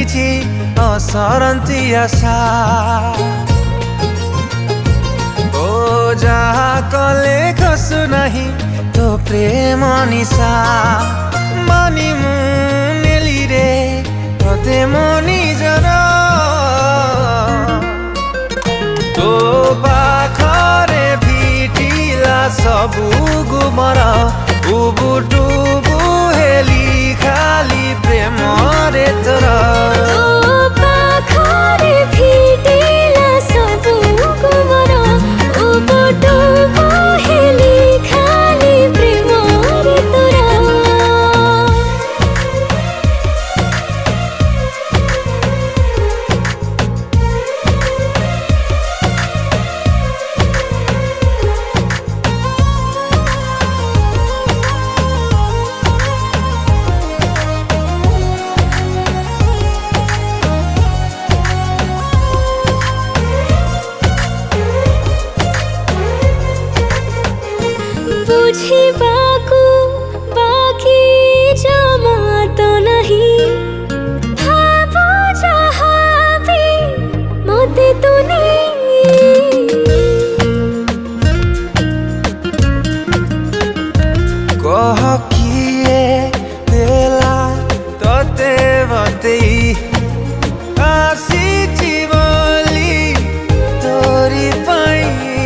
କିଛି असरन्ती आशा ओ जहाँ कले कसु नहीं तो प्रेम निशा मानी मुनेली रे तोते मनी जरा तो पाखरे भिटिला सबु गुमर उबुटुबु हेली खाली प्रेम रे तोरा बुझिबाकु बाकी जमा तो नहीं भाबो जहाँ भी मते तो नहीं कह किए देला तोते बतेई आसी बोली तोरी पाई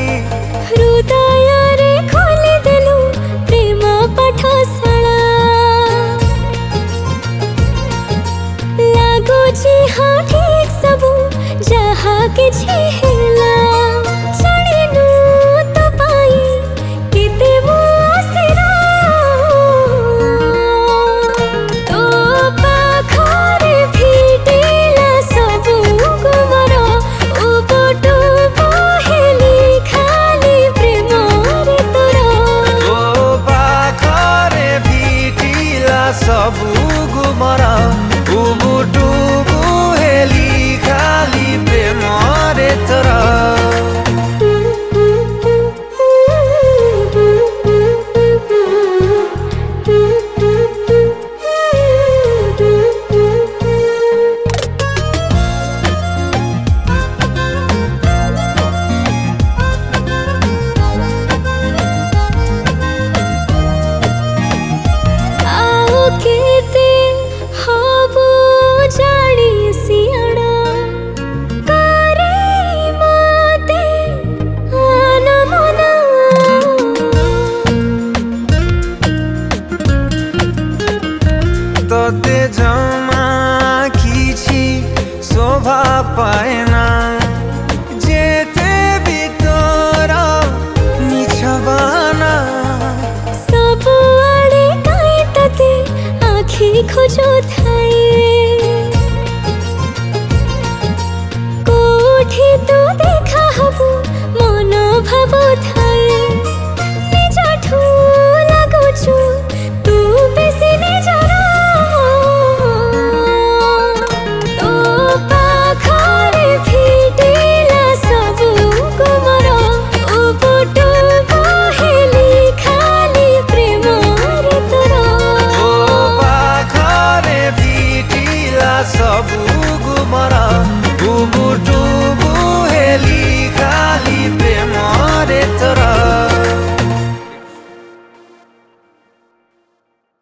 हाँ ठीक सबू जहाँ किछि हेला जानिनु तो पाई केते मुआसिरा तो पाखरे भिटिला सबू गुमर उबुटुबु हेली खाली प्रेम रे तोरा तो पाखरे भिटिला सबु गुमर उबुटुबु हेली खाली प्रेम रे तोरा तोते जमा किछि शोभा पाएना जेते भी तोरा निछबाना सब आड़े काई तते आँखी खोजो था